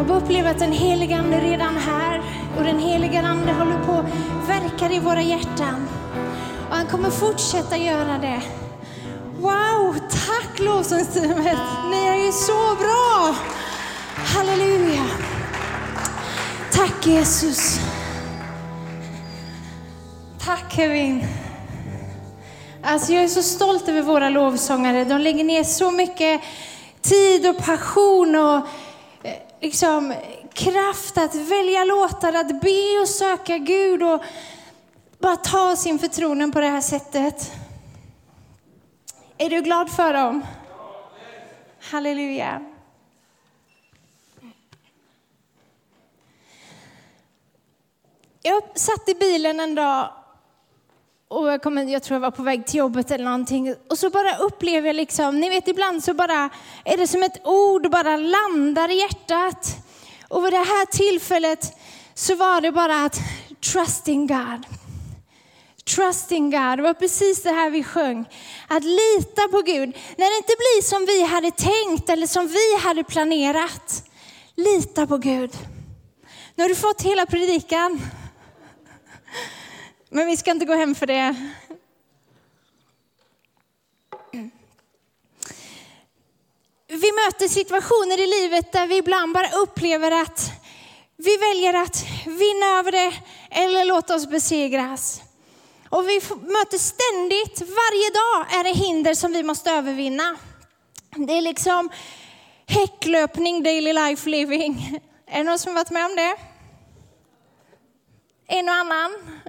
Jag har upplevt att den heliga ande redan här. Och den heliga ande håller på att verka i våra hjärtan. Och han kommer fortsätta göra det. Wow, tack lovsångsteamet. Ni är ju så bra. Halleluja. Tack Jesus. Tack Kevin. Alltså jag är så stolt över våra lovsångare. De lägger ner så mycket tid och passion och liksom kraft att välja låtar, att be och söka Gud och bara ta sin förtroende på det här sättet. Är du glad för dem? Halleluja. Jag satt i bilen en dag och jag tror jag var på väg till jobbet eller någonting. Och så bara upplever jag liksom, ni vet ibland så bara är det som ett ord bara landar i hjärtat. Och vid det här tillfället så var det bara att trust in God. Trust in God. Det var precis det här vi sjöng. Att lita på Gud. När det inte blir som vi hade tänkt eller som vi hade planerat. Lita på Gud. Nu har du fått hela predikan. Men vi ska inte gå hem för det. Vi möter situationer i livet där vi ibland bara upplever att vi väljer att vinna över det eller låta oss besegras. Och vi möter ständigt, varje dag är det hinder som vi måste övervinna. Det är liksom häcklöpning, daily life living. Är det någon som har varit med om det? En och annan?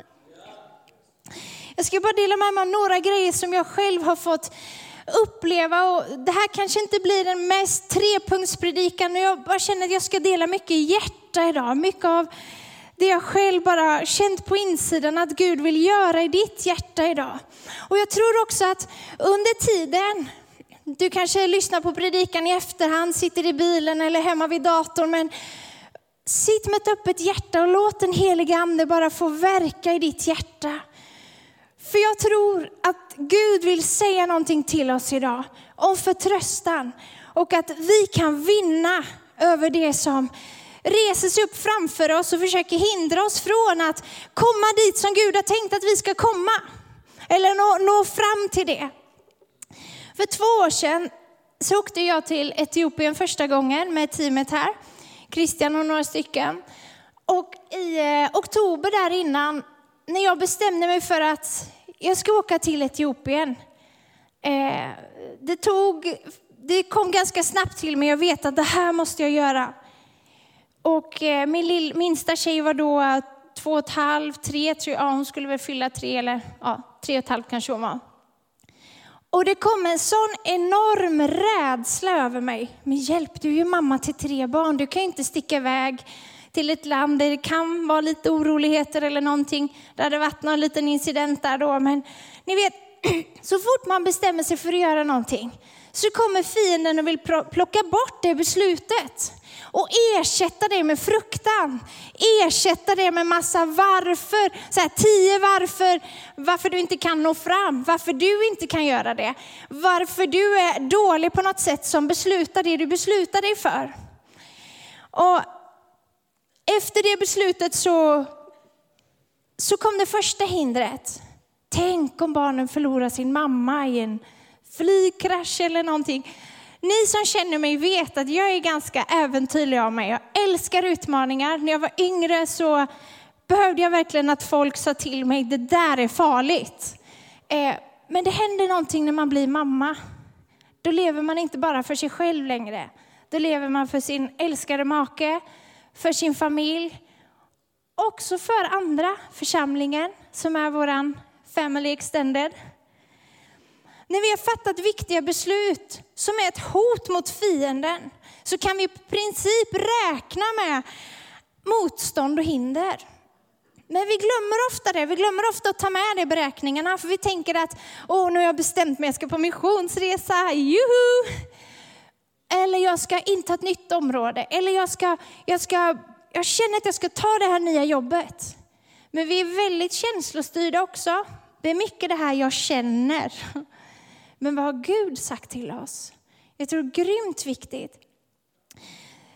Jag ska bara dela med mig av några grejer som jag själv har fått uppleva. Och det här kanske inte blir den mest trepunktspredikan. Men jag bara känner att jag ska dela mycket hjärta idag. Mycket av det jag själv bara känt på insidan att Gud vill göra i ditt hjärta idag. Och jag tror också att under tiden, du kanske lyssnar på predikan i efterhand, sitter i bilen eller hemma vid datorn. Men sitt med ett öppet hjärta och låt den heliga ande bara få verka i ditt hjärta. För jag tror att Gud vill säga någonting till oss idag om förtröstan. Och att vi kan vinna över det som reser sig upp framför oss och försöker hindra oss från att komma dit som Gud har tänkt att vi ska komma. Eller nå fram till det. För 2 år sedan så åkte jag till Etiopien första gången med teamet här. Christian och några stycken. Och i oktober där innan, när jag bestämde mig för att jag ska åka till Etiopien. Det kom ganska snabbt till mig. Jag vet att det här måste jag göra. Och min minsta tjej var då 2,5, 3 tror jag. Ja, hon skulle väl fylla 3 eller 3,5 kanske hon var. Och det kom en sån enorm rädsla över mig. Men hjälp, du är ju mamma till 3 barn. Du kan inte sticka iväg till ett land där det kan vara lite oroligheter eller någonting. Där det varit någon liten incident där då. Men ni vet, så fort man bestämmer sig för att göra någonting så kommer fienden och vill plocka bort det beslutet. Och ersätta det med fruktan. Ersätta det med massa varför. Så här 10 varför. Varför du inte kan nå fram. Varför du inte kan göra det. Varför du är dålig på något sätt som beslutar det du beslutar dig för. Och efter det beslutet så kom det första hindret. Tänk om barnen förlorar sin mamma i en flygkrasch eller någonting. Ni som känner mig vet att jag är ganska äventyrlig av mig. Jag älskar utmaningar. När jag var yngre så behövde jag verkligen att folk sa till mig, det där är farligt. Men det händer någonting när man blir mamma. Då lever man inte bara för sig själv längre. Då lever man för sin älskade make, för sin familj. Också för andra, församlingen som är våran family extended. När vi har fattat viktiga beslut som är ett hot mot fienden så kan vi i princip räkna med motstånd och hinder. Men vi glömmer ofta det. Vi glömmer ofta att ta med det i beräkningarna. För vi tänker att nu har jag bestämt mig, jag ska på missionsresa. Juhu! Eller jag ska inta ett nytt område. Eller jag känner att jag ska ta det här nya jobbet. Men vi är väldigt känslostyrda också. Det är mycket det här jag känner. Men vad har Gud sagt till oss? Jag tror det är grymt viktigt.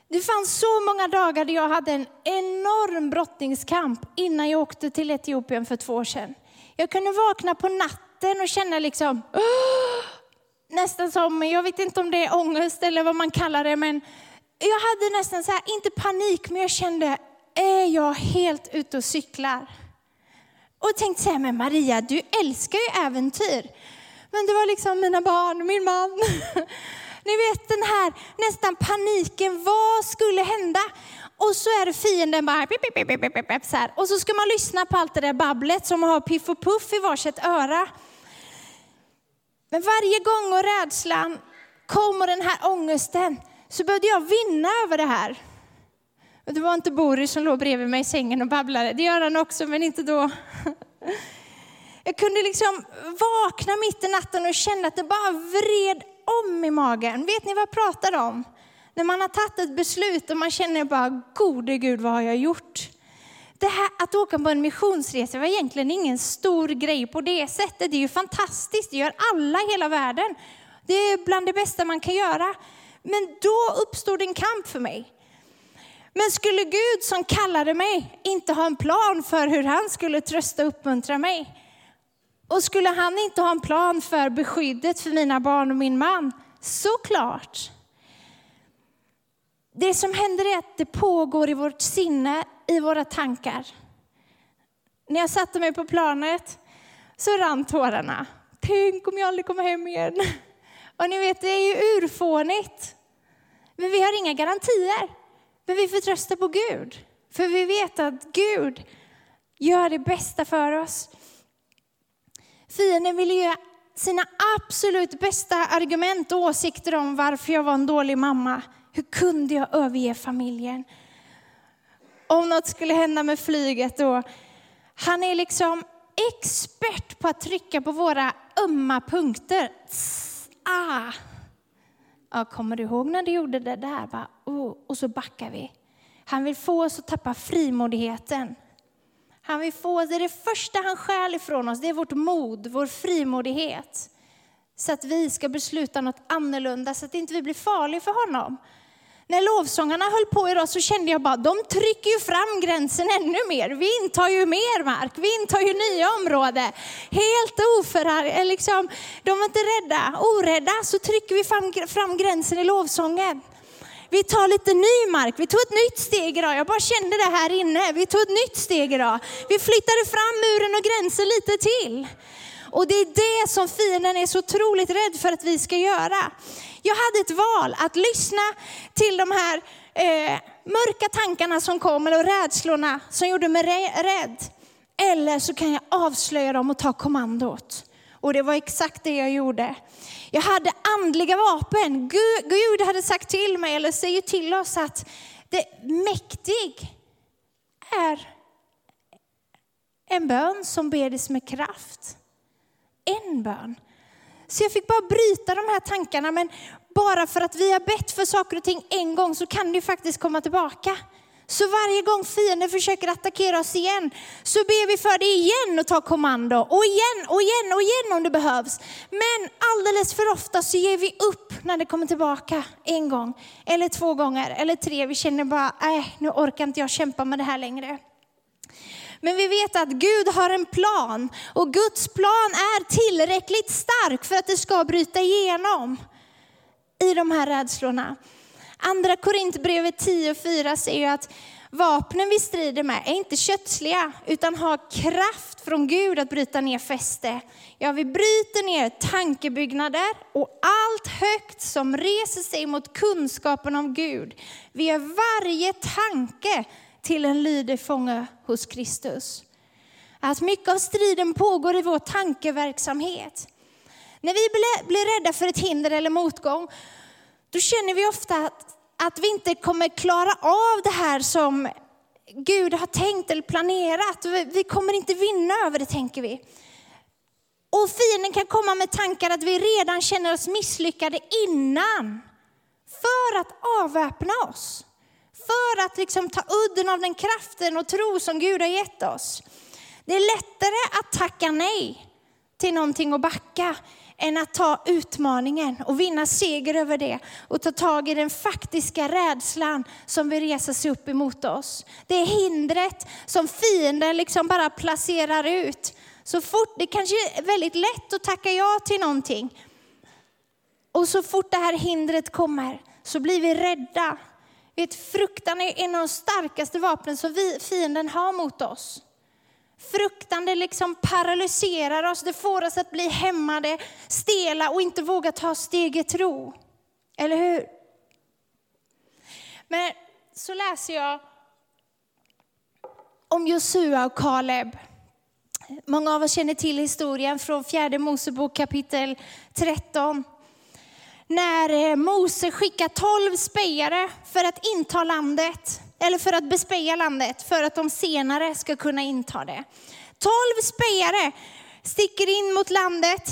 Det fanns så många dagar där jag hade en enorm brottningskamp innan jag åkte till Etiopien för 2 år sedan. Jag kunde vakna på natten och känna liksom, nästan som, jag vet inte om det är ångest eller vad man kallar det, men jag hade nästan så här, inte panik, men jag kände, är jag helt ute och cyklar? Och tänkte så här, men Maria, du älskar ju äventyr. Men det var liksom mina barn, min man. Ni vet den här nästan paniken, vad skulle hända? Och så är det fienden bara så här. Och så ska man lyssna på allt det där babblet som har piff och puff i varsitt öra. Men varje gång och rädslan kom och den här ångesten, så började jag vinna över det här. Och det var inte Boris som låg bredvid mig i sängen och babblade. Det gör han också, men inte då. Jag kunde liksom vakna mitt i natten och känna att det bara vred om i magen. Vet ni vad jag pratar om? När man har tagit ett beslut och man känner bara, gode Gud, vad har jag gjort? Det här att åka på en missionsresa var egentligen ingen stor grej på det sättet. Det är ju fantastiskt, det gör alla i hela världen. Det är bland det bästa man kan göra. Men då uppstod en kamp för mig. Men skulle Gud som kallade mig inte ha en plan för hur han skulle trösta och uppmuntra mig? Och skulle han inte ha en plan för beskyddet för mina barn och min man? Såklart. Det som händer är att det pågår i vårt sinne, i våra tankar. När jag satte mig på planet så rann tårarna. Tänk om jag aldrig kommer hem igen. Och ni vet, det är ju urfånigt. Men vi har inga garantier. Men vi förtröstar på Gud. För vi vet att Gud gör det bästa för oss. Fienden vill ge sina absolut bästa argument och åsikter om varför jag var en dålig mamma. Hur kunde jag överge familjen? Om något skulle hända med flyget då. Han är liksom expert på att trycka på våra ömma punkter. Ja, kommer du ihåg när du gjorde det där? Bara, och så backar vi. Han vill få oss att tappa frimodigheten. Han vill få oss, det är det första han stjäl ifrån oss. Det är vårt mod, vår frimodighet. Så att vi ska besluta något annorlunda. Så att inte vi blir farliga för honom. När lovsångarna höll på idag så kände jag bara, de trycker ju fram gränsen ännu mer. Vi intar ju mer mark, vi intar ju nya områden. Helt liksom, de är inte orädda så trycker vi fram gränsen i lovsången. Vi tar lite ny mark, vi tog ett nytt steg idag. Jag bara kände det här inne, vi tog ett nytt steg idag. Vi flyttade fram muren och gränsen lite till. Och det är det som fienden är så otroligt rädd för att vi ska göra. Jag hade ett val att lyssna till de här mörka tankarna som kom, eller rädslorna som gjorde mig rädd. Eller så kan jag avslöja dem och ta kommandot. Och det var exakt det jag gjorde. Jag hade andliga vapen. Gud hade sagt till mig, eller säger till oss, att det mäktig är en bön som bedes med kraft. En bön. Så jag fick bara bryta de här tankarna, men bara för att vi har bett för saker och ting en gång så kan det faktiskt komma tillbaka. Så varje gång fienden försöker attackera oss igen så ber vi för det igen och tar kommando. Och igen om det behövs. Men alldeles för ofta så ger vi upp när det kommer tillbaka en gång. Eller 2 gånger eller 3. Vi känner bara, nu orkar inte jag kämpa med det här längre. Men vi vet att Gud har en plan. Och Guds plan är tillräckligt stark för att det ska bryta igenom i de här rädslorna. Andra Korintierbrevet 10:4 säger ju att vapnen vi strider med är inte kötsliga utan har kraft från Gud att bryta ner fäste. Ja, vi bryter ner tankebyggnader och allt högt som reser sig mot kunskapen om Gud. Vi gör varje tanke till en lydig fånge hos Kristus. Att mycket av striden pågår i vår tankeverksamhet. När vi blir rädda för ett hinder eller motgång, då känner vi ofta att vi inte kommer klara av det här som Gud har tänkt eller planerat. Vi kommer inte vinna över det, tänker vi. Och fienden kan komma med tankar att vi redan känner oss misslyckade innan. För att avväpna oss. För att liksom ta udden av den kraften och tro som Gud har gett oss. Det är lättare att tacka nej till någonting och backa än att ta utmaningen och vinna seger över det. Och ta tag i den faktiska rädslan som vill resa sig upp emot oss. Det är hindret som fienden liksom bara placerar ut. Så fort, det kanske är väldigt lätt att tacka ja till någonting. Och så fort det här hindret kommer så blir vi rädda. Fruktan är en av de starkaste vapnen som fienden har mot oss. Fruktan det liksom paralyserar oss. Det får oss att bli hämmade, stela och inte våga ta steget tro. Eller hur? Men så läser jag om Josua och Kaleb. Många av oss känner till historien från 4 Mosebok kapitel 13. När Mose skickar 12 spejare för att inta landet. Eller för att bespeja landet. För att de senare ska kunna inta det. 12 spejare sticker in mot landet.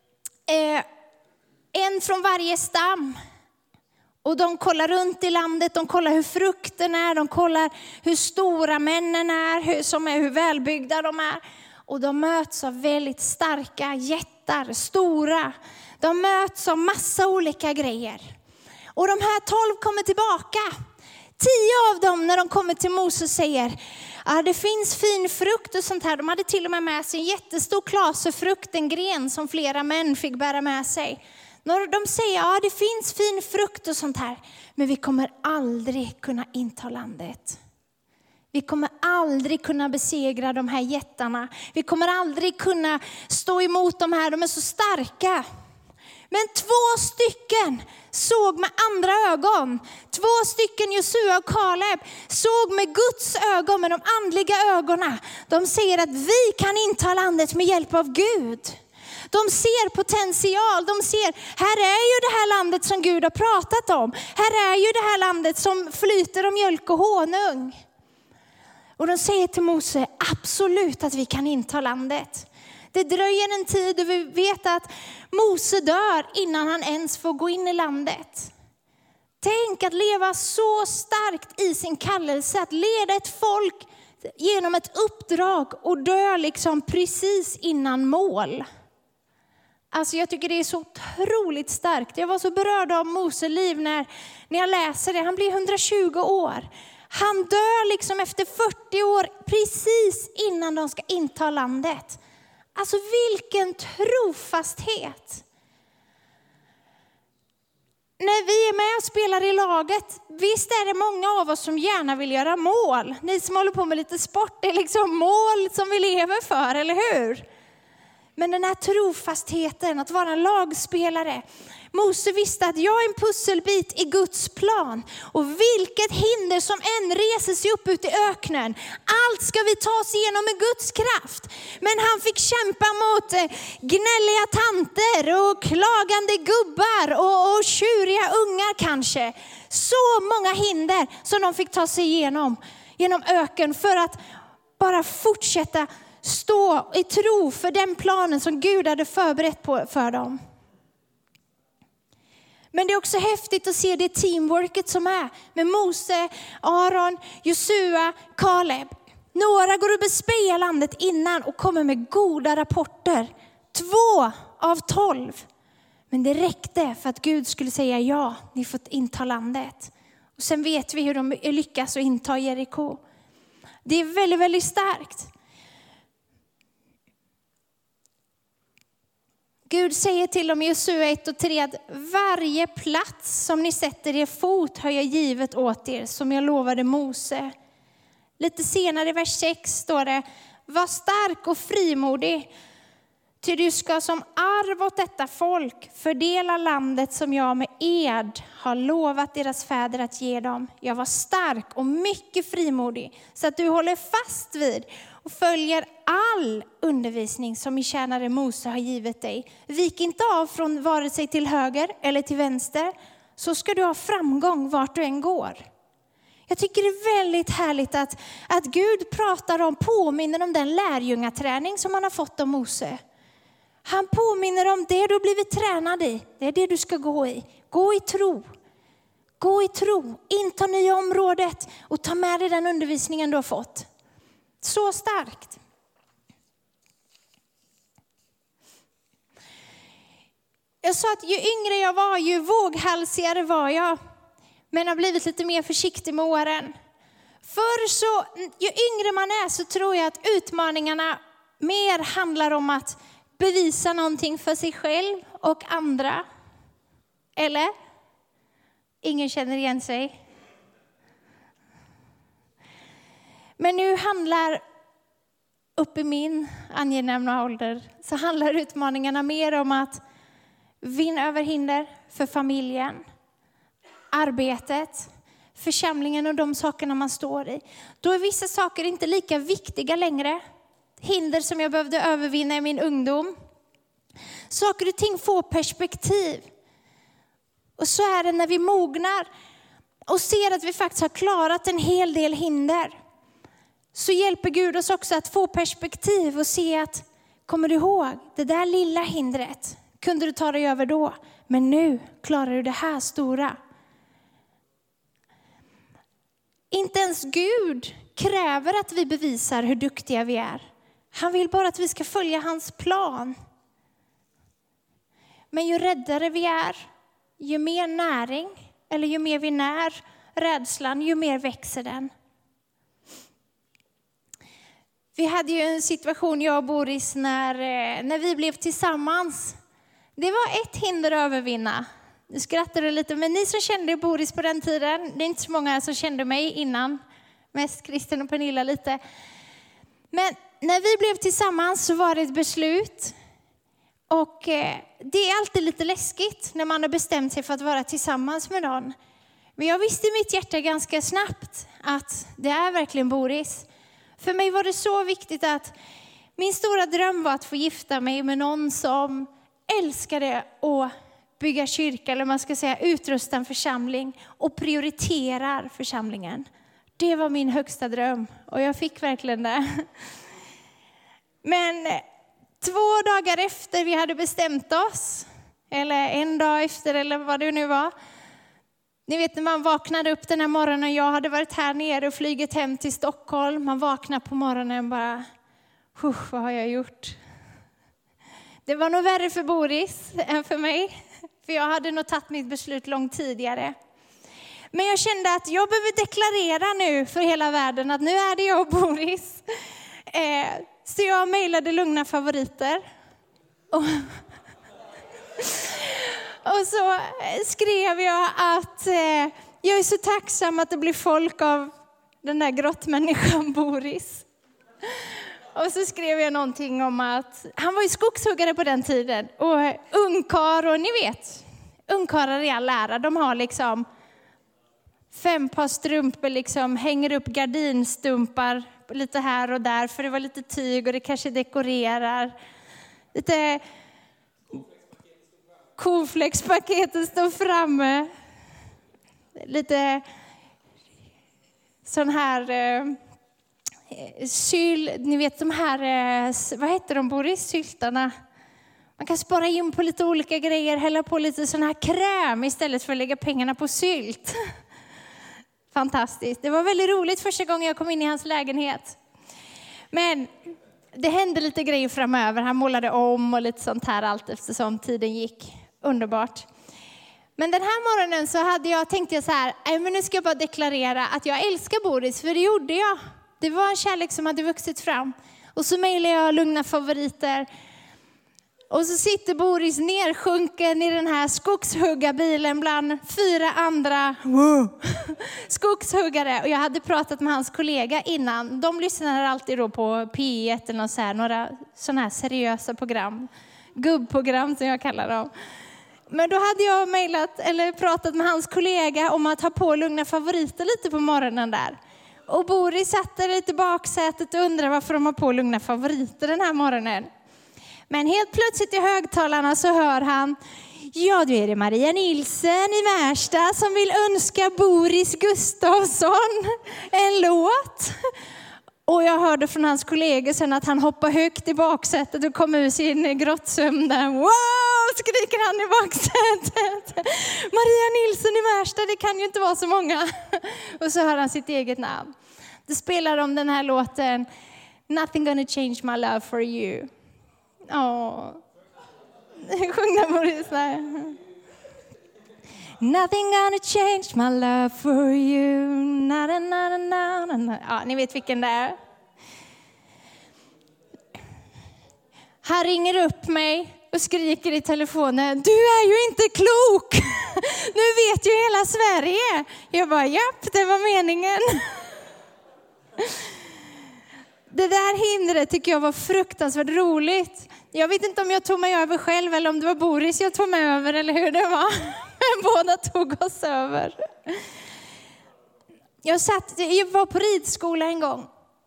En från varje stam. Och de kollar runt i landet. De kollar hur frukten är. De kollar hur stora männen är. Hur välbyggda de är. Och de möts av väldigt starka jättar. Stora. De möts av massa olika grejer. Och de här 12 kommer tillbaka. 10 av dem när de kommer till Moses säger, det finns fin frukt och sånt här. De hade till och med sig en jättestor klasefrukt, en gren som flera män fick bära med sig. De säger, det finns fin frukt och sånt här. Men vi kommer aldrig kunna inta landet. Vi kommer aldrig kunna besegra de här jättarna. Vi kommer aldrig kunna stå emot de här, de är så starka. Men 2 stycken såg med andra ögon. 2 stycken, Josua och Kaleb, såg med Guds ögon, med de andliga ögonen. De säger att vi kan inta landet med hjälp av Gud. De ser potential, de ser, här är ju det här landet som Gud har pratat om. Här är ju det här landet som flyter om mjölk och honung. Och de säger till Mose, absolut att vi kan inta landet. Det dröjer en tid och vi vet att Mose dör innan han ens får gå in i landet. Tänk att leva så starkt i sin kallelse, att leda ett folk genom ett uppdrag och dö liksom precis innan mål. Alltså jag tycker det är så otroligt starkt. Jag var så berörd av Mose liv när jag läser det. Han blir 120 år. Han dör liksom efter 40 år precis innan de ska inta landet. Alltså vilken trofasthet. När vi är med och spelar i laget, visst är det många av oss som gärna vill göra mål. Ni som håller på med lite sport, det är liksom mål som vi lever för, eller hur? Men den här trofastheten, att vara en lagspelare. Mose visste att jag är en pusselbit i Guds plan. Och vilket hinder som än reser sig upp ut i öknen. Allt ska vi ta oss igenom med Guds kraft. Men han fick kämpa mot gnälliga tanter och klagande gubbar och tjuriga ungar kanske. Så många hinder som de fick ta sig genom öken för att bara fortsätta stå i tro för den planen som Gud hade förberett för dem. Men det är också häftigt att se det teamworket som är med Mose, Aron, Josua, Kaleb. Några går och bespejar landet innan och kommer med goda rapporter. 2 av 12. Men det räckte för att Gud skulle säga ja, ni får inta landet. Och sen vet vi hur de lyckas att inta Jeriko. Det är väldigt, väldigt starkt. Gud säger till dem i Josua 1 och 3 att varje plats som ni sätter er fot har jag givet åt er som jag lovade Mose. Lite senare i vers 6 står det, var stark och frimodig. Ty du ska som arv åt detta folk fördela landet som jag med ed har lovat deras fäder att ge dem. Jag var stark och mycket frimodig så att du håller fast vid och följer all undervisning som min tjänare Mose har givit dig. Vik inte av från vare sig till höger eller till vänster, så ska du ha framgång vart du än går. Jag tycker det är väldigt härligt att Gud påminner om den lärjungaträning som han har fått av Mose. Han påminner om det du har blivit tränad i. Det är det du ska gå i. Gå i tro. Gå i tro. Inta nya området och ta med dig den undervisningen du har fått. Så starkt. Jag sa att ju yngre jag var, ju våghalsigare var jag. Men har blivit lite mer försiktig med åren. Förr så, ju yngre man är så tror jag att utmaningarna mer handlar om att bevisa någonting för sig själv och andra. Eller? Ingen känner igen sig. Men nu handlar, upp i min angenämna ålder, så handlar utmaningarna mer om att vinna över hinder för familjen, arbetet, församlingen och de sakerna man står i. Då är vissa saker inte lika viktiga längre. Hinder som jag behövde övervinna i min ungdom. Saker och ting får perspektiv. Och så är det när vi mognar och ser att vi faktiskt har klarat en hel del hinder. Så hjälper Gud oss också att få perspektiv och se att, kommer du ihåg, det där lilla hindret kunde du ta dig över då. Men nu klarar du det här stora. Inte ens Gud kräver att vi bevisar hur duktiga vi är. Han vill bara att vi ska följa hans plan. Men ju räddare vi är, ju mer näring, eller ju mer vi när rädslan, ju mer växer den. Vi hade ju en situation, jag och Boris, när vi blev tillsammans. Det var ett hinder att övervinna. Nu skrattar du lite, men ni som kände Boris på den tiden, det är inte så många som kände mig innan. Mest Christian och Pernilla lite. Men när vi blev tillsammans så var det ett beslut. Och det är alltid lite läskigt när man har bestämt sig för att vara tillsammans med någon. Men jag visste i mitt hjärta ganska snabbt att det är verkligen Boris. För mig var det så viktigt att min stora dröm var att få gifta mig med någon som älskade att bygga kyrka, eller man ska säga utrusta en församling och prioriterar församlingen. Det var min högsta dröm och jag fick verkligen det. Men 2 dagar efter vi hade bestämt oss, eller en dag efter eller vad det nu var. Ni vet när man vaknade upp den här morgonen, jag hade varit här nere och flygit hem till Stockholm. Man vaknar på morgonen och bara, vad har jag gjort? Det var nog värre för Boris än för mig. För jag hade nog tagit mitt beslut långt tidigare. Men jag kände att jag behöver deklarera nu för hela världen att nu är det jag och Boris. Så jag mejlade lugna favoriter. Och så skrev jag att jag är så tacksam att det blir folk av den där grottmänniskan Boris. Och så skrev jag någonting om att han var ju skogshuggare på den tiden. Och ungkar, och ni vet, ungkarar i all ära. De har liksom 5 par strumpor, liksom, hänger upp gardinstumpar lite här och där. För det var lite tyg och det kanske dekorerar. Lite Cornflakespaketet står framme. Lite sån här ni vet de här, vad heter de, Boris, syltarna? Man kan spara in på lite olika grejer, hälla på lite sån här kräm istället för att lägga pengarna på sylt. Fantastiskt. Det var väldigt roligt första gången jag kom in i hans lägenhet. Men det hände lite grejer framöver. Han målade om och lite sånt här allt eftersom tiden gick. Underbart. Men den här morgonen så tänkte jag så här, men nu ska jag bara deklarera att jag älskar Boris, för det gjorde jag. Det var en kärlek som hade vuxit fram. Och så mejlade jag lugna favoriter. Och så sitter Boris nersjunken i den här skogshuggarbilen bland 4 andra skogshuggare. Och jag hade pratat med hans kollega innan. De lyssnar alltid då på P1 eller så här, några sådana här seriösa program. Gubbprogram som jag kallar dem. Men då hade jag pratat med hans kollega om att ha på lugna favoriter lite på morgonen där. Och Boris satt där lite i baksätet och undrade varför de har på lugna favoriter den här morgonen. Men helt plötsligt i högtalarna så hör han, ja, då är det Maria Nilsson i Märsta som vill önska Boris Gustafsson en låt. Och jag hörde från hans kollegor sen att han hoppade högt i baksätet och kom ur sin grottsömn där. Wow, skriker han i baksätet. Maria Nilsson i Märsta, det kan ju inte vara så många. Och så hör han sitt eget namn. Det spelar om den här låten, Nothing gonna change my love for you. Sjung den Maurice. Nothing gonna change my love for you. Na, na, na, na, na, na. Ja, ni vet vilken det är. Han ringer upp mig och skriker i telefonen. Du är ju inte klok. Nu vet ju hela Sverige. Jag bara, japp, det var meningen. Det där hindret tycker jag var fruktansvärt roligt. Jag vet inte om jag tog mig över själv eller om det var Boris jag tog mig över eller hur det var. Men båda tog oss över. Jag var på ridskola en gång.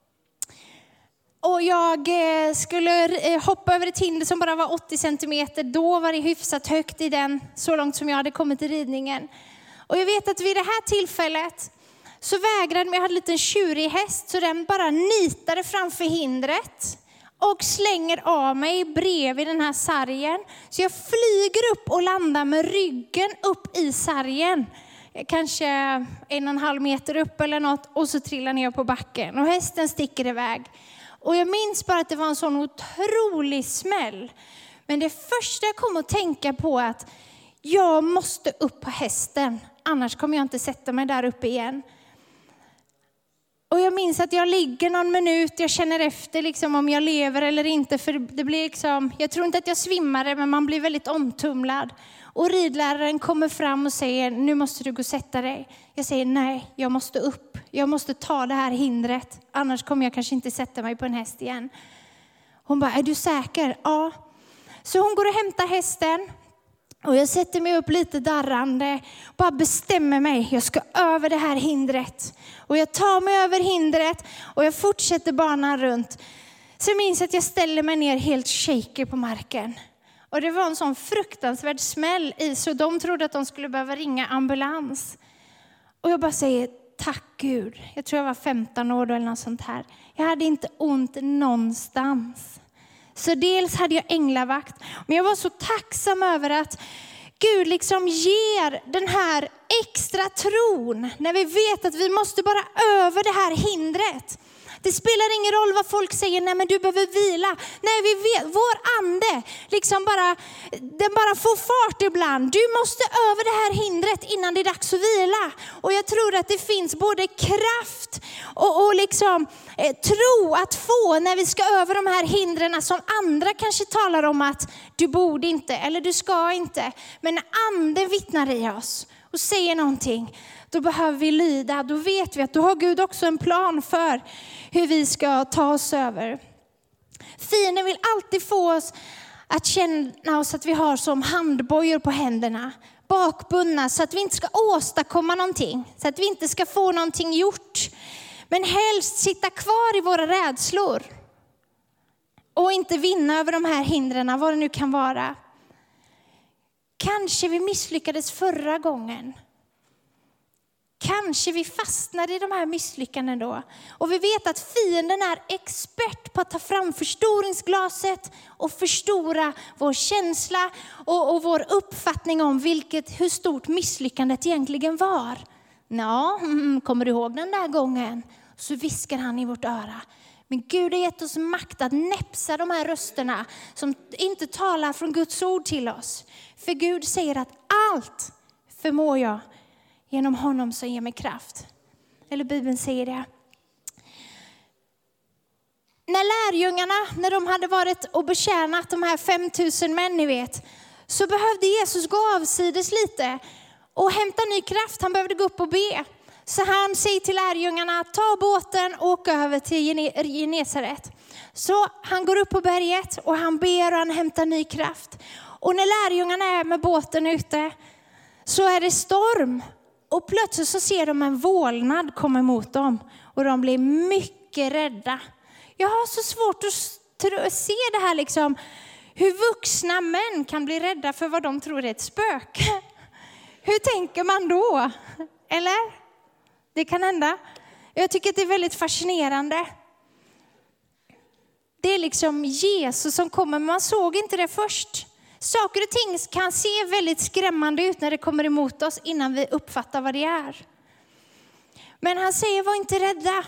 Och jag skulle hoppa över ett hinder som bara var 80 centimeter. Då var det hyfsat högt i den, så långt som jag hade kommit i ridningen. Och jag vet att vid det här tillfället så vägrade jag hade en liten tjurig häst. Så den bara nitade framför hindret. Och slänger av mig bredvid den här sargen. Så jag flyger upp och landar med ryggen upp i sargen. Kanske 1,5 meter upp eller något. Och så trillar ner på backen. Och hästen sticker iväg. Och jag minns bara att det var en sån otrolig smäll. Men det första jag kom att tänka på att jag måste upp på hästen. Annars kommer jag inte sätta mig där uppe igen. Och jag minns att jag ligger någon minut. Jag känner efter liksom om jag lever eller inte. För det blir liksom, jag tror inte att jag svimmade, men man blir väldigt omtumlad. Och ridläraren kommer fram och säger, nu måste du gå och sätta dig. Jag säger nej, jag måste upp. Jag måste ta det här hindret. Annars kommer jag kanske inte sätta mig på en häst igen. Hon bara, är du säker? Ja. Så hon går och hämtar hästen. Och jag sätter mig upp lite darrande. Bara bestämmer mig. Jag ska över det här hindret. Och jag tar mig över hindret. Och jag fortsätter banan runt. Så minns jag att jag ställer mig ner helt shaker på marken. Och det var en sån fruktansvärd smäll i. Så de trodde att de skulle behöva ringa ambulans. Och jag bara säger, tack Gud. Jag tror jag var 15 år då eller något sånt här. Jag hade inte ont någonstans. Så dels hade jag änglavakt. Men jag var så tacksam över att Gud liksom ger den här extra tron. När vi vet att vi måste bara över det här hindret. Det spelar ingen roll vad folk säger, nej men du behöver vila. Nej, vi vet, vår ande liksom den bara får fart ibland. Du måste över det här hindret innan det är dags att vila. Och jag tror att det finns både kraft och liksom tro att få när vi ska över de här hindren som andra kanske talar om att du borde inte eller du ska inte. Men när anden vittnar i oss och säger någonting, då behöver vi lyda. Då vet vi att då har Gud också en plan för hur vi ska ta oss över. Fienden vill alltid få oss att känna oss att vi har som handbojor på händerna. Bakbundna så att vi inte ska åstadkomma någonting. Så att vi inte ska få någonting gjort. Men helst sitta kvar i våra rädslor. Och inte vinna över de här hindren, vad det nu kan vara. Kanske vi misslyckades förra gången. Kanske vi fastnade i de här misslyckanden då. Och vi vet att fienden är expert på att ta fram förstoringsglaset och förstora vår känsla och vår uppfattning om hur stort misslyckandet egentligen var. Ja, kommer du ihåg den där gången? Så viskar han i vårt öra. Men Gud har gett oss makt att näpsa de här rösterna som inte talar från Guds ord till oss. För Gud säger att allt förmår jag genom honom som ger mig kraft. Eller Bibeln säger det. När lärjungarna, när de hade varit och betjänat de här 5000 män ni vet. Så behövde Jesus gå avsides lite och hämta ny kraft. Han behövde gå upp och be. Så han säger till lärjungarna, ta båten och åka över till Genesaret. Så han går upp på berget och han ber och han hämtar ny kraft. Och när lärjungarna är med båten ute så är det storm. Och plötsligt så ser de en vålnad komma emot dem. Och de blir mycket rädda. Jag har så svårt att se det här liksom. Hur vuxna män kan bli rädda för vad de tror är ett spöke. Hur tänker man då? Eller? Det kan hända. Jag tycker att det är väldigt fascinerande. Det är liksom Jesus som kommer. Men man såg inte det först. Saker och ting kan se väldigt skrämmande ut när det kommer emot oss innan vi uppfattar vad det är. Men han säger, var inte rädda.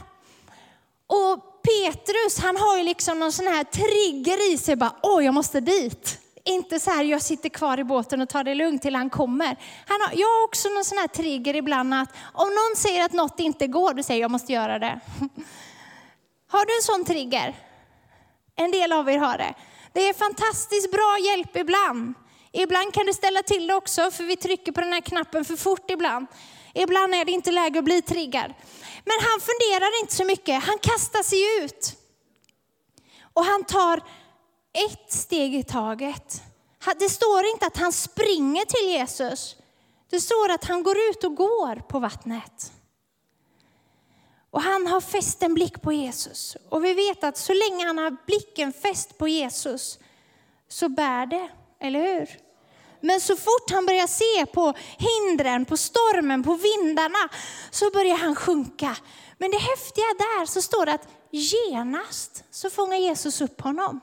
Och Petrus, han har ju liksom någon sån här trigger i sig. Bara, jag måste dit. Inte så här, jag sitter kvar i båten och tar det lugnt till han kommer. Jag har också någon sån här trigger ibland att om någon säger att något inte går, då säger jag måste göra det. Har du en sån trigger? En del av er har det. Det är fantastiskt bra hjälp ibland. Ibland kan du ställa till det också, för vi trycker på den här knappen för fort ibland. Ibland är det inte läge att bli triggad. Men han funderar inte så mycket. Han kastar sig ut. Och han tar ett steg i taget. Det står inte att han springer till Jesus. Det står att han går ut och går på vattnet. Och han har fäst en blick på Jesus. Och vi vet att så länge han har blicken fäst på Jesus så bär det, eller hur? Men så fort han börjar se på hindren, på stormen, på vindarna, så börjar han sjunka. Men det häftiga där så står det att genast så fångar Jesus upp honom.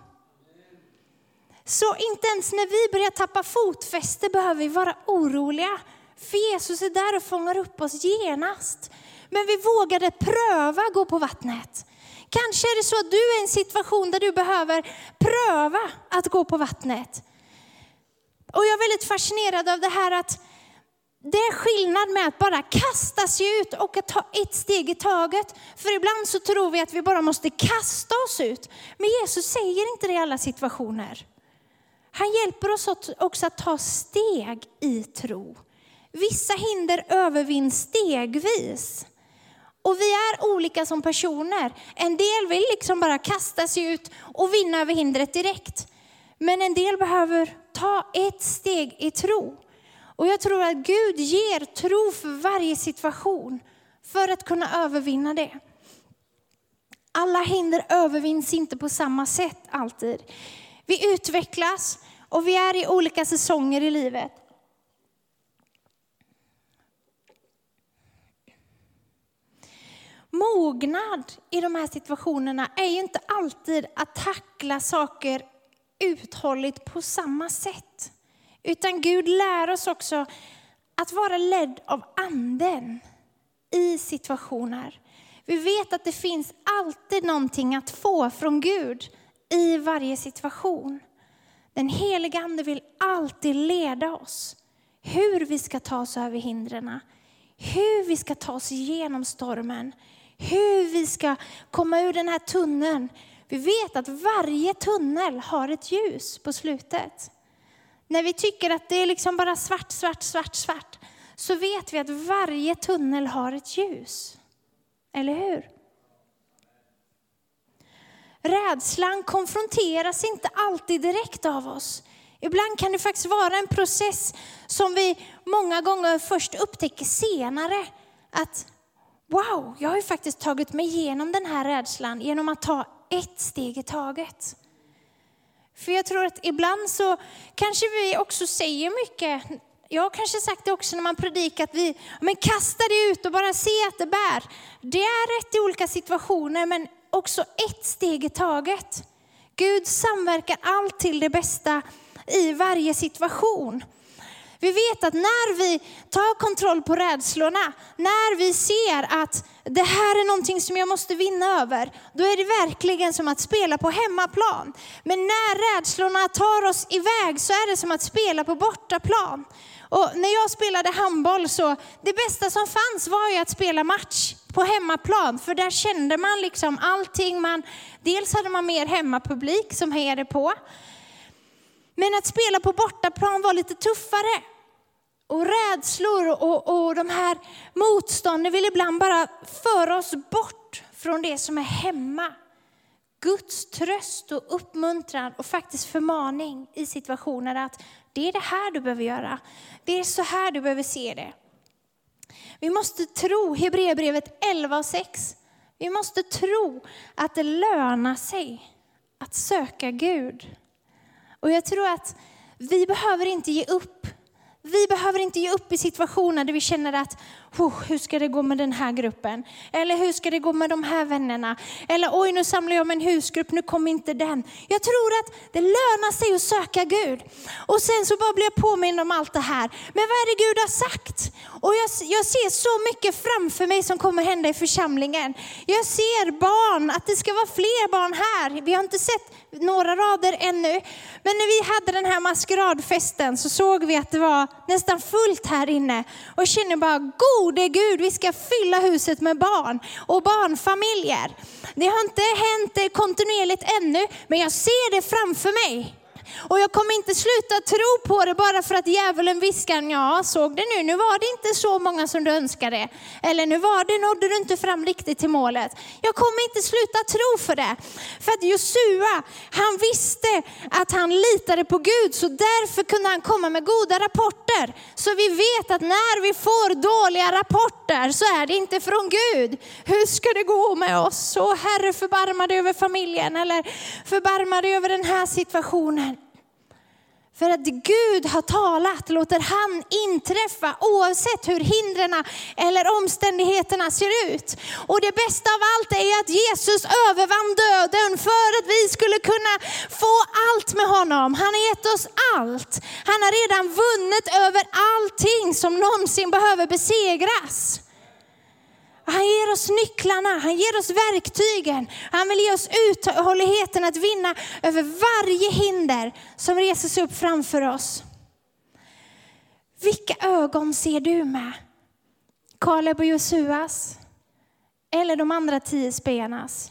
Så inte ens när vi börjar tappa fotfäste behöver vi vara oroliga. För Jesus är där och fångar upp oss genast. Men vi vågade pröva gå på vattnet. Kanske är det så att du är i en situation där du behöver pröva att gå på vattnet. Och jag är väldigt fascinerad av det här att det är skillnad med att bara kasta sig ut och att ta ett steg i taget. För ibland så tror vi att vi bara måste kasta oss ut. Men Jesus säger inte det i alla situationer. Han hjälper oss också att ta steg i tro. Vissa hinder övervinns stegvis. Och vi är olika som personer. En del vill liksom bara kasta sig ut och vinna över hindret direkt. Men en del behöver ta ett steg i tro. Och jag tror att Gud ger tro för varje situation för att kunna övervinna det. Alla hinder övervinns inte på samma sätt alltid. Vi utvecklas och vi är i olika säsonger i livet. Mognad i de här situationerna är ju inte alltid att tackla saker uthålligt på samma sätt. Utan Gud lär oss också att vara ledd av anden i situationer. Vi vet att det finns alltid någonting att få från Gud i varje situation. Den heliga ande vill alltid leda oss. Hur vi ska ta oss över hindren. Hur vi ska ta oss igenom stormen. Hur vi ska komma ur den här tunneln. Vi vet att varje tunnel har ett ljus på slutet. När vi tycker att det är liksom bara svart, så vet vi att varje tunnel har ett ljus. Eller hur? Rädslan konfronteras inte alltid direkt av oss. Ibland kan det faktiskt vara en process som vi många gånger först upptäcker senare. Att wow, jag har ju faktiskt tagit mig igenom den här rädslan genom att ta ett steg i taget. För jag tror att ibland så kanske vi också säger mycket. Jag har kanske sagt det också när man predikar att vi kastar det ut och bara se att det bär. Det är rätt i olika situationer, men också ett steg i taget. Gud samverkar allt till det bästa i varje situation. Vi vet att när vi tar kontroll på rädslorna, när vi ser att det här är någonting som jag måste vinna över, då är det verkligen som att spela på hemmaplan. Men när rädslorna tar oss iväg så är det som att spela på bortaplan. Och när jag spelade handboll så det bästa som fanns var ju att spela match på hemmaplan. För där kände man liksom allting. Dels hade man mer hemmapublik som hejade på. Men att spela på bortaplan var lite tuffare. Och rädslor och de här motstånden vill ibland bara föra oss bort från det som är hemma. Guds tröst och uppmuntran och faktiskt förmaning i situationer att det är det här du behöver göra. Det är så här du behöver se det. Vi måste tro, Hebreerbrevet 11:6. Vi måste tro att det lönar sig att söka Gud. Och jag tror att vi behöver inte ge upp. Vi behöver inte ge upp i situationer där vi känner att hur ska det gå med den här gruppen? Eller hur ska det gå med de här vännerna? Eller oj, nu samlar jag med en husgrupp, nu kommer inte den. Jag tror att det lönar sig att söka Gud. Och sen så bara blir jag påmind om allt det här. Men vad är det Gud har sagt? Och jag ser så mycket framför mig som kommer hända i församlingen. Jag ser barn, att det ska vara fler barn här. Vi har inte sett några rader ännu. Men när vi hade den här maskeradfesten så såg vi att det var nästan fullt här inne. Och känner bara, gode Gud, vi ska fylla huset med barn och barnfamiljer. Det har inte hänt kontinuerligt ännu, men jag ser det framför mig. Och jag kommer inte sluta tro på det bara för att djävulen viskar, ja, såg det nu var det inte så många som du önskade. Eller nådde du inte fram riktigt till målet. Jag kommer inte sluta tro för det. För att Josua, han visste att han litade på Gud, så därför kunde han komma med goda rapporter. Så vi vet att när vi får dåliga rapporter så är det inte från Gud. Hur ska det gå med oss? Så Herre, förbarma dig över familjen, eller förbarma dig över den här situationen. För att Gud har talat, låter han inträffa oavsett hur hindren eller omständigheterna ser ut. Och det bästa av allt är att Jesus övervann döden för att vi skulle kunna få allt med honom. Han har gett oss allt. Han har redan vunnit över allting som någonsin behöver besegras. Han ger oss nycklarna, han ger oss verktygen. Han vill ge oss uthålligheten att vinna över varje hinder som reses upp framför oss. Vilka ögon ser du med? Kaleb och Josuas? Eller de andra 10 spearnas?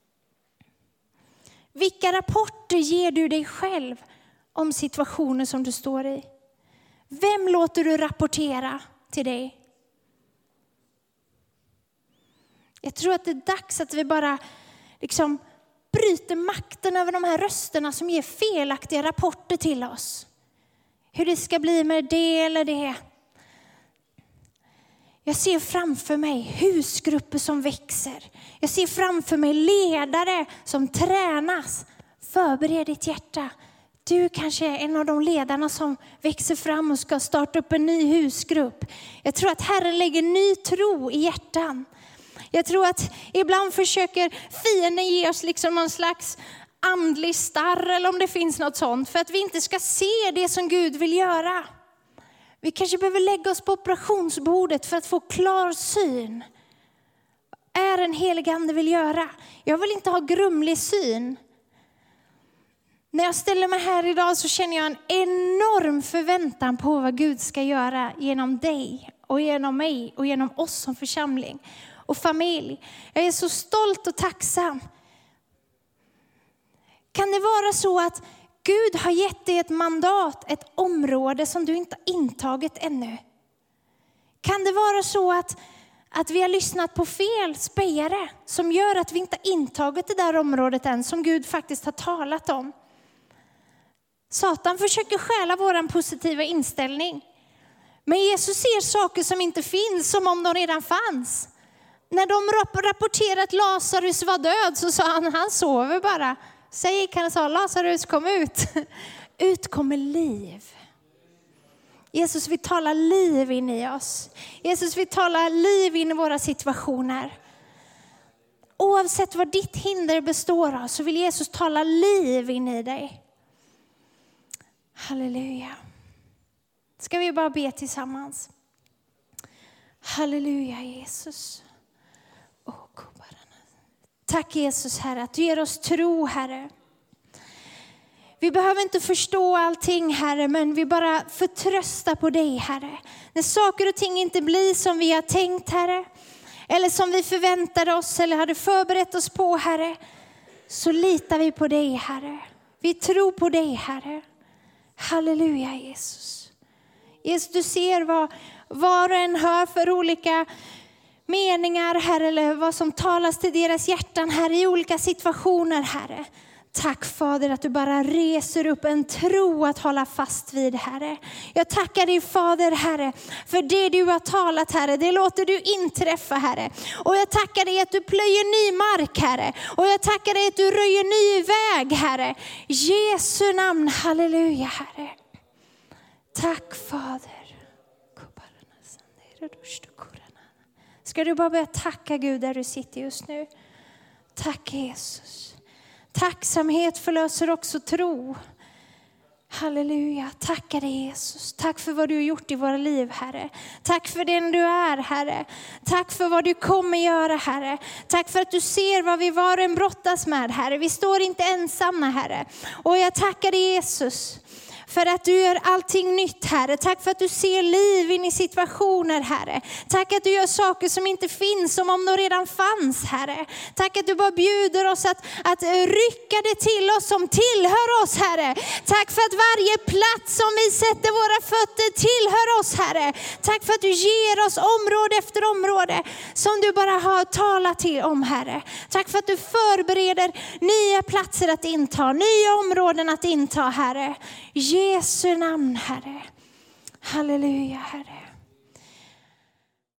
Vilka rapporter ger du dig själv om situationer som du står i? Vem låter du rapportera till dig? Jag tror att det är dags att vi bara bryter makten över de här rösterna som ger felaktiga rapporter till oss. Hur det ska bli med det eller det. Jag ser framför mig husgrupper som växer. Jag ser framför mig ledare som tränas. Förbered ditt hjärta. Du kanske är en av de ledarna som växer fram och ska starta upp en ny husgrupp. Jag tror att Herren lägger ny tro i hjärtan. Jag tror att ibland försöker fienden ge oss någon slags andlig starr, eller om det finns något sånt, för att vi inte ska se det som Gud vill göra. Vi kanske behöver lägga oss på operationsbordet för att få klar syn. Vad är en helig ande vill göra? Jag vill inte ha grumlig syn. När jag ställer mig här idag så känner jag en enorm förväntan på vad Gud ska göra genom dig och genom mig och genom oss som församling och familj. Jag är så stolt och tacksam. Kan det vara så att Gud har gett dig ett mandat, ett område som du inte har intagit ännu? Kan det vara så att vi har lyssnat på fel spejare som gör att vi inte har intagit det där området än som Gud faktiskt har talat om? Satan försöker stjäla vår positiva inställning. Men Jesus ser saker som inte finns som om de redan fanns. När de rapporterade att Lazarus var död så sa han sover bara. Så gick han och sa, Lazarus kom ut. Ut kommer liv. Jesus vill tala liv in i oss. Jesus vill tala liv in i våra situationer. Oavsett vad ditt hinder består av så vill Jesus tala liv in i dig. Halleluja. Ska vi bara be tillsammans. Halleluja Jesus. Tack Jesus Herre att du ger oss tro Herre. Vi behöver inte förstå allting Herre, men vi bara förtröstar på dig Herre. När saker och ting inte blir som vi har tänkt Herre, eller som vi förväntade oss eller hade förberett oss på Herre, så litar vi på dig Herre. Vi tror på dig Herre. Halleluja Jesus. Jesus, du ser vad var och en hör för olika meningar Herre, eller vad som talas till deras hjärtan Herre i olika situationer Herre. Tack Fader att du bara reser upp en tro att hålla fast vid Herre. Jag tackar dig Fader Herre för det du har talat Herre. Det låter du inträffa Herre. Och jag tackar dig att du plöjer ny mark Herre. Och jag tackar dig att du röjer ny väg Herre. Jesu namn, halleluja Herre. Tack Fader. Ska du bara börja tacka Gud där du sitter just nu. Tack Jesus. Tacksamhet förlöser också tro. Halleluja, tackar dig Jesus. Tack för vad du har gjort i våra liv, Herre. Tack för den du är, Herre. Tack för vad du kommer göra, Herre. Tack för att du ser vad vi var och en brottas med, Herre. Vi står inte ensamma, Herre. Och jag tackar dig Jesus för att du gör allting nytt, Herre. Tack för att du ser liv in i situationer, Herre. Tack att du gör saker som inte finns, som om de redan fanns, Herre. Tack att du bara bjuder oss att rycka det till oss som tillhör oss, Herre. Tack för att varje plats som vi sätter våra fötter tillhör oss, Herre. Tack för att du ger oss område efter område som du bara har talat till om, Herre. Tack för att du förbereder nya platser att inta, nya områden att inta, Herre. Jesu namn, Herre. Halleluja, Herre.